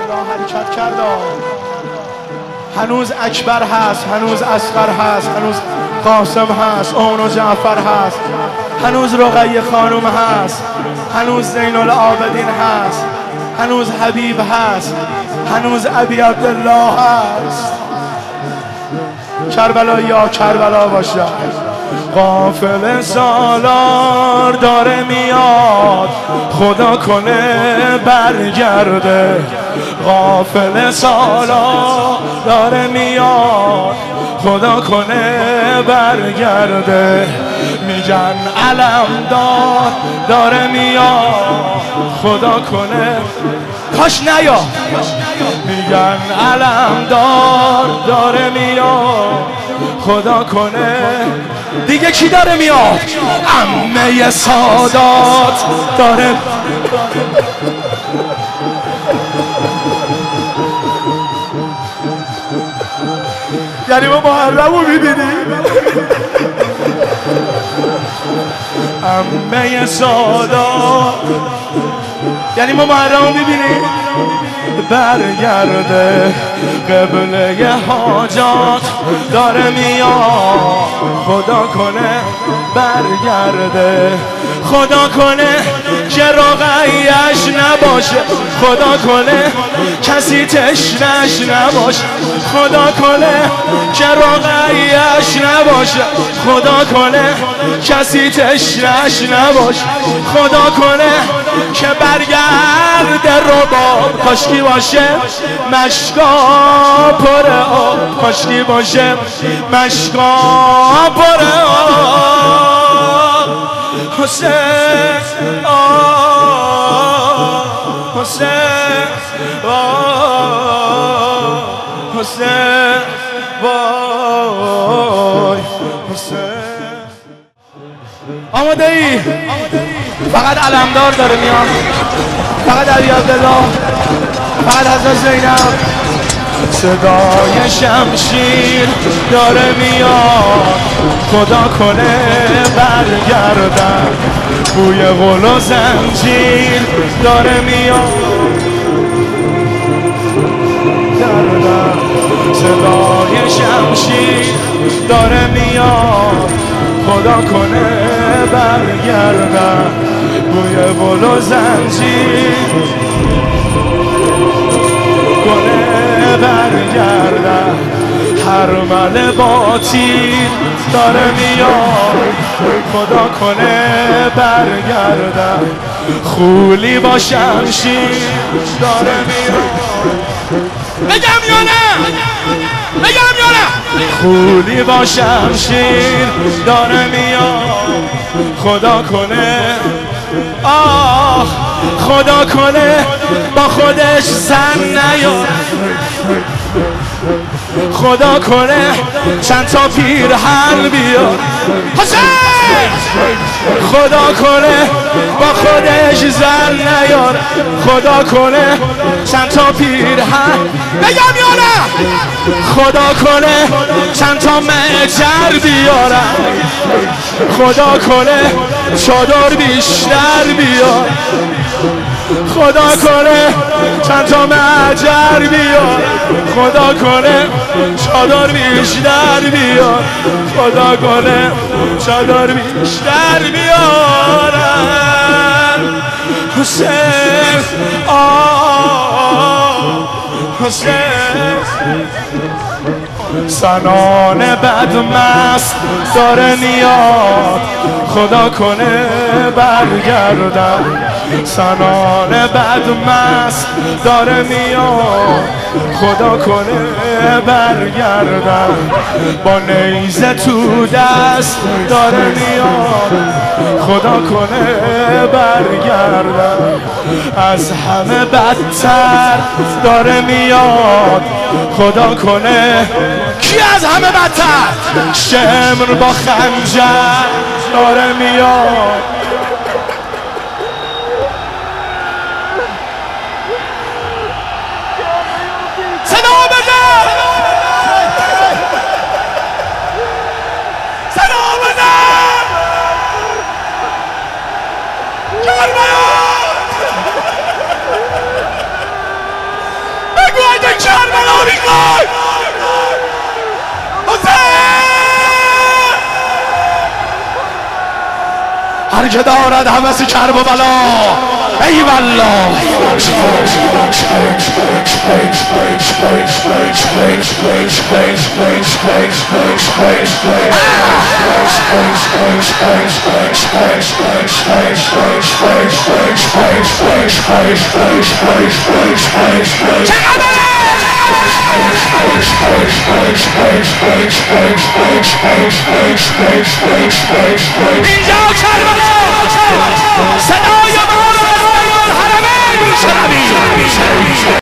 راه حرکت کرد. هنوز اکبر هست، هنوز اصغر هست، هنوز قاسم هست، اون و جعفر هست، هنوز رقیه خانم هست، هنوز زین العابدین هست، هنوز حبیب هست، هنوز ابی عبدالله هست. کربلا یا کربلا باشه. قافله سالار داره میاد، خدا کنه برگرده. قافله سالار داره میاد، خدا کنه برگرده. میگن علمدار داره میاد، خدا کنه کاش نیا. میگن علمدار داره میاد، خدا کنه. دیگه کی داره میاد؟ عمه سادات داره. یعنی ما محرم رو میبینیم. عمه سادات یعنی ما محرم رو میبینیم. برگرده قبله حاجات داره میاد، خدا کنه برگرده. خدا کنه که رقیه‌اش نباشه، خدا کنه کسی تشنش نباشه، خدا کنه که رقیه‌اش نباشه، خدا کنه کسی تشنش نباشه، خدا کنه که برگرده رباب. کاشکی باشه مشکا پر آب، کاشکی باشه مشکا پر آب. حسین حسین حسین وای حسین. آماده ای؟ فقط علمدار داره میاد، فقط ابی عبدالله، فقط حضرت زینب. صدای شمشیر داره میاد، خدا کنه برگردن. بوی غل و زنجیر داره میاد، گردن. صدای شمشیر داره میاد، خدا کنه برگردن. بوی غل و زنجیر کنه برگردن. حرمل با تیر داره میاد، خدا کنه برگردن. خولی با شمشیر داره میاد. بگم یا نه؟ بگم یا نه؟ خولی با شمشیر داره میاد، خدا کنه. آه خدا کنه با خودش زن نیاد، خدا کنه چند تا پیرهن بیاد. حسین خدا کنه با خودش زن نیاد، خدا کنه چند تا پیرهن. بگم یا نه؟ خدا کنه چند تا مجر بیارن، خدا کنه چادر بیشتر بیار، خدا کنه چند تا مجر بیار، خدا کنه چادر بیشتر بیار، خدا کنه چادر بیشتر بیارن. حسین حسین. سنان بدمست داره میاد، خدا کنه برگردن. سنان بدمست داره میاد، خدا کنه برگردن. با نیزه تو دست داره میاد، خدا کنه برگردن. از همه بدتر داره میاد، خدا کنه. کی از همه بدتر؟ شمر با خنجر داره میاد. صدا بزن! صدا بزن! کربلا! هر که دارد هوس کرب و بلا ای والله اینجا کربلا صدای ما رو از الحرمین میشنویم.